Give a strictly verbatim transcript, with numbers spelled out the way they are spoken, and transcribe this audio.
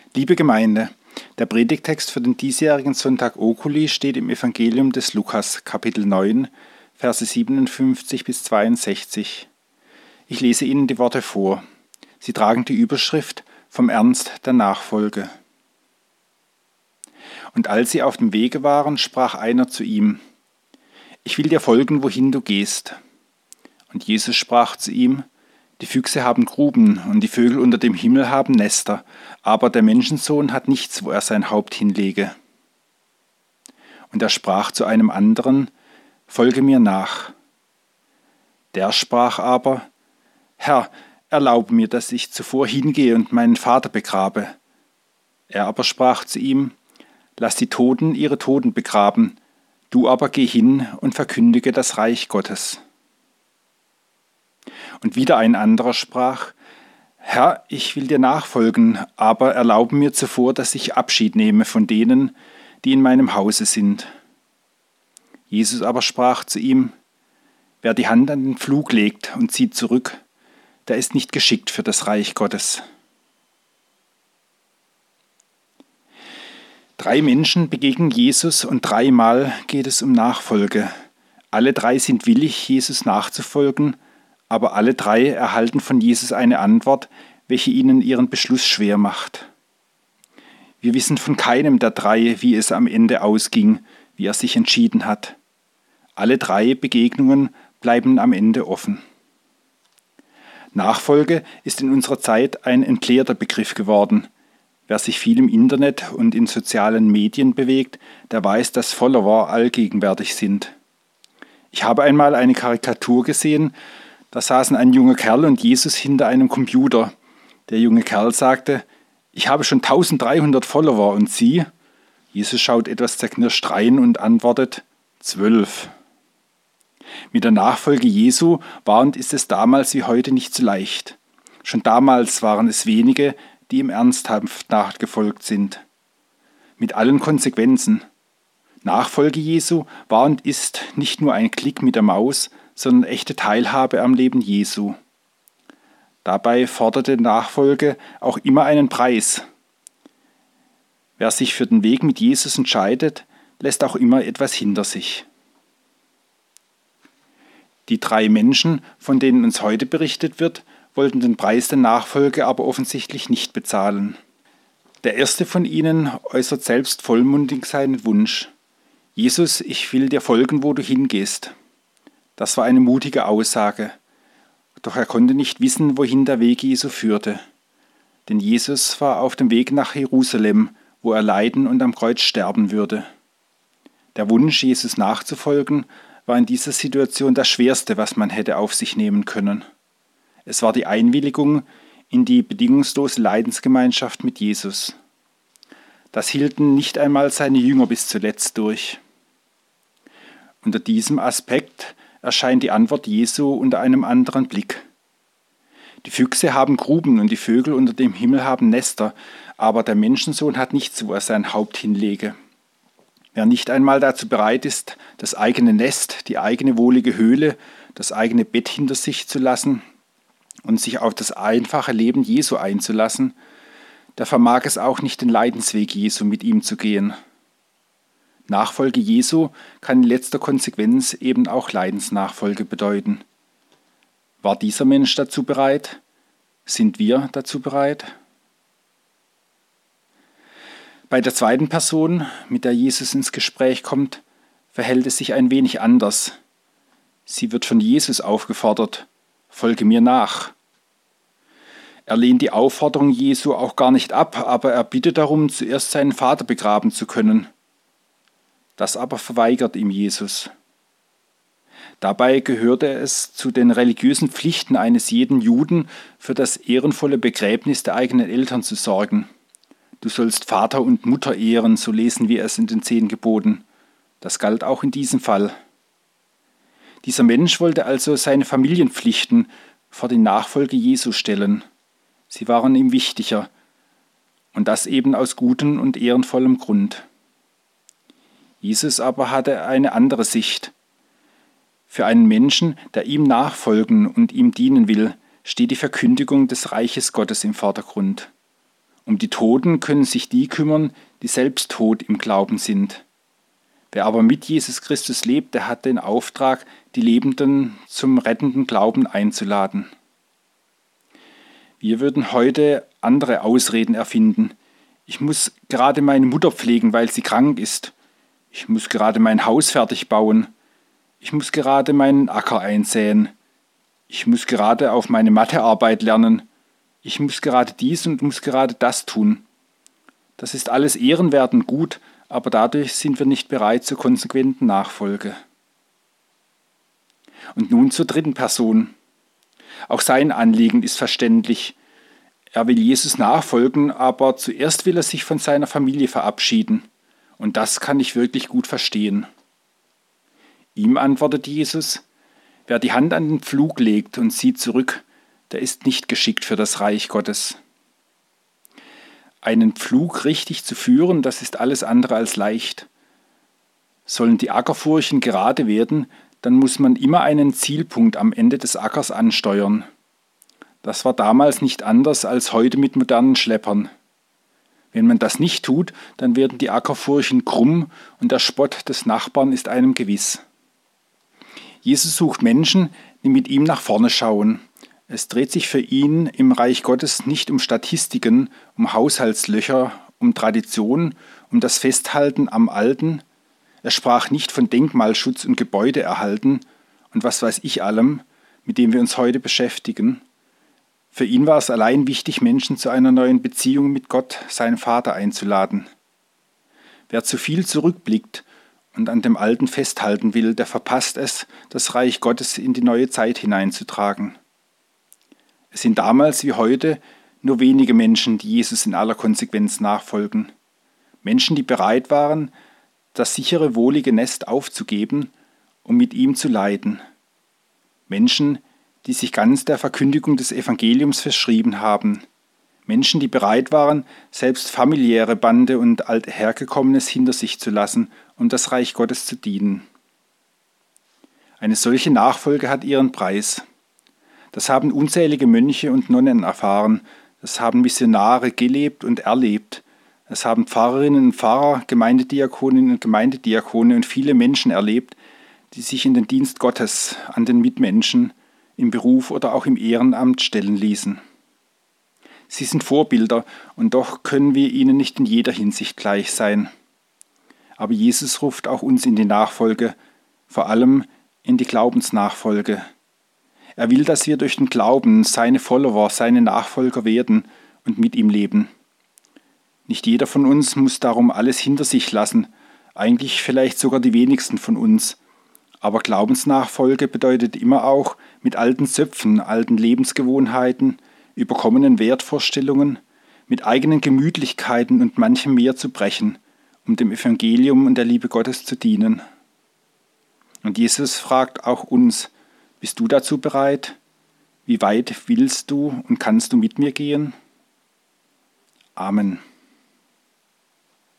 Liebe Gemeinde, der Predigttext für den diesjährigen Sonntag Oculi steht im Evangelium des Lukas, Kapitel neun, Verse siebenundfünfzig bis zweiundsechzig. Ich lese Ihnen die Worte vor. Sie tragen die Überschrift vom Ernst der Nachfolge. Und als sie auf dem Wege waren, sprach einer zu ihm: Ich will dir folgen, wohin du gehst. Und Jesus sprach zu ihm: Die Füchse haben Gruben und die Vögel unter dem Himmel haben Nester, aber der Menschensohn hat nichts, wo er sein Haupt hinlege. Und er sprach zu einem anderen: Folge mir nach. Der sprach aber: Herr, erlaube mir, dass ich zuvor hingehe und meinen Vater begrabe. Er aber sprach zu ihm: Lass die Toten ihre Toten begraben, du aber geh hin und verkündige das Reich Gottes. Und wieder ein anderer sprach: Herr, ich will dir nachfolgen, aber erlaube mir zuvor, dass ich Abschied nehme von denen, die in meinem Hause sind. Jesus aber sprach zu ihm: Wer die Hand an den Pflug legt und zieht zurück, der ist nicht geschickt für das Reich Gottes. Drei Menschen begegnen Jesus und dreimal geht es um Nachfolge. Alle drei sind willig, Jesus nachzufolgen, aber alle drei erhalten von Jesus eine Antwort, welche ihnen ihren Beschluss schwer macht. Wir wissen von keinem der drei, wie es am Ende ausging, wie er sich entschieden hat. Alle drei Begegnungen bleiben am Ende offen. Nachfolge ist in unserer Zeit ein entleerter Begriff geworden. Wer sich viel im Internet und in sozialen Medien bewegt, der weiß, dass Follower allgegenwärtig sind. Ich habe einmal eine Karikatur gesehen. Da saßen ein junger Kerl und Jesus hinter einem Computer. Der junge Kerl sagte: Ich habe schon dreizehnhundert Follower und Sie? Jesus schaut etwas zerknirscht rein und antwortet: Zwölf. Mit der Nachfolge Jesu war und ist es damals wie heute nicht so leicht. Schon damals waren es wenige, die ihm ernsthaft nachgefolgt sind. Mit allen Konsequenzen. Nachfolge Jesu war und ist nicht nur ein Klick mit der Maus, sondern echte Teilhabe am Leben Jesu. Dabei forderte Nachfolge auch immer einen Preis. Wer sich für den Weg mit Jesus entscheidet, lässt auch immer etwas hinter sich. Die drei Menschen, von denen uns heute berichtet wird, wollten den Preis der Nachfolge aber offensichtlich nicht bezahlen. Der erste von ihnen äußert selbst vollmundig seinen Wunsch: Jesus, ich will dir folgen, wo du hingehst. Das war eine mutige Aussage. Doch er konnte nicht wissen, wohin der Weg Jesu führte. Denn Jesus war auf dem Weg nach Jerusalem, wo er leiden und am Kreuz sterben würde. Der Wunsch, Jesus nachzufolgen, war in dieser Situation das Schwerste, was man hätte auf sich nehmen können. Es war die Einwilligung in die bedingungslose Leidensgemeinschaft mit Jesus. Das hielten nicht einmal seine Jünger bis zuletzt durch. Unter diesem Aspekt erscheint die Antwort Jesu unter einem anderen Blick. Die Füchse haben Gruben und die Vögel unter dem Himmel haben Nester, aber der Menschensohn hat nichts, wo er sein Haupt hinlege. Wer nicht einmal dazu bereit ist, das eigene Nest, die eigene wohlige Höhle, das eigene Bett hinter sich zu lassen und sich auf das einfache Leben Jesu einzulassen, der vermag es auch nicht, den Leidensweg Jesu mit ihm zu gehen. Nachfolge Jesu kann in letzter Konsequenz eben auch Leidensnachfolge bedeuten. War dieser Mensch dazu bereit? Sind wir dazu bereit? Bei der zweiten Person, mit der Jesus ins Gespräch kommt, verhält es sich ein wenig anders. Sie wird von Jesus aufgefordert: Folge mir nach. Er lehnt die Aufforderung Jesu auch gar nicht ab, aber er bittet darum, zuerst seinen Vater begraben zu können. Das aber verweigert ihm Jesus. Dabei gehörte es zu den religiösen Pflichten eines jeden Juden, für das ehrenvolle Begräbnis der eigenen Eltern zu sorgen. Du sollst Vater und Mutter ehren, so lesen wir es in den zehn Geboten. Das galt auch in diesem Fall. Dieser Mensch wollte also seine Familienpflichten vor die Nachfolge Jesu stellen. Sie waren ihm wichtiger, und das eben aus gutem und ehrenvollem Grund. Jesus aber hatte eine andere Sicht. Für einen Menschen, der ihm nachfolgen und ihm dienen will, steht die Verkündigung des Reiches Gottes im Vordergrund. Um die Toten können sich die kümmern, die selbst tot im Glauben sind. Wer aber mit Jesus Christus lebt, der hat den Auftrag, die Lebenden zum rettenden Glauben einzuladen. Wir würden heute andere Ausreden erfinden. Ich muss gerade meine Mutter pflegen, weil sie krank ist. Ich muss gerade mein Haus fertig bauen. Ich muss gerade meinen Acker einsäen. Ich muss gerade auf meine Mathearbeit lernen. Ich muss gerade dies und muss gerade das tun. Das ist alles ehrenwert und gut, aber dadurch sind wir nicht bereit zur konsequenten Nachfolge. Und nun zur dritten Person. Auch sein Anliegen ist verständlich. Er will Jesus nachfolgen, aber zuerst will er sich von seiner Familie verabschieden. Und das kann ich wirklich gut verstehen. Ihm antwortet Jesus: Wer die Hand an den Pflug legt und sieht zurück, der ist nicht geschickt für das Reich Gottes. Einen Pflug richtig zu führen, das ist alles andere als leicht. Sollen die Ackerfurchen gerade werden, dann muss man immer einen Zielpunkt am Ende des Ackers ansteuern. Das war damals nicht anders als heute mit modernen Schleppern. Wenn man das nicht tut, dann werden die Ackerfurchen krumm und der Spott des Nachbarn ist einem gewiss. Jesus sucht Menschen, die mit ihm nach vorne schauen. Es dreht sich für ihn im Reich Gottes nicht um Statistiken, um Haushaltslöcher, um Tradition, um das Festhalten am Alten. Er sprach nicht von Denkmalschutz und Gebäudeerhalten und was weiß ich allem, mit dem wir uns heute beschäftigen. Für ihn war es allein wichtig, Menschen zu einer neuen Beziehung mit Gott, seinem Vater, einzuladen. Wer zu viel zurückblickt und an dem Alten festhalten will, der verpasst es, das Reich Gottes in die neue Zeit hineinzutragen. Es sind damals wie heute nur wenige Menschen, die Jesus in aller Konsequenz nachfolgen. Menschen, die bereit waren, das sichere, wohlige Nest aufzugeben, um mit ihm zu leiden. Menschen, die sich ganz der Verkündigung des Evangeliums verschrieben haben. Menschen, die bereit waren, selbst familiäre Bande und Althergekommenes hinter sich zu lassen, um das Reich Gottes zu dienen. Eine solche Nachfolge hat ihren Preis. Das haben unzählige Mönche und Nonnen erfahren, das haben Missionare gelebt und erlebt, es haben Pfarrerinnen und Pfarrer, Gemeindediakoninnen und Gemeindediakone und viele Menschen erlebt, die sich in den Dienst Gottes an den Mitmenschen im Beruf oder auch im Ehrenamt stellen ließen. Sie sind Vorbilder und doch können wir ihnen nicht in jeder Hinsicht gleich sein. Aber Jesus ruft auch uns in die Nachfolge, vor allem in die Glaubensnachfolge. Er will, dass wir durch den Glauben seine Follower, seine Nachfolger werden und mit ihm leben. Nicht jeder von uns muss darum alles hinter sich lassen, eigentlich vielleicht sogar die wenigsten von uns. Aber Glaubensnachfolge bedeutet immer auch, mit alten Zöpfen, alten Lebensgewohnheiten, überkommenen Wertvorstellungen, mit eigenen Gemütlichkeiten und manchem mehr zu brechen, um dem Evangelium und der Liebe Gottes zu dienen. Und Jesus fragt auch uns: Bist du dazu bereit? Wie weit willst du und kannst du mit mir gehen? Amen.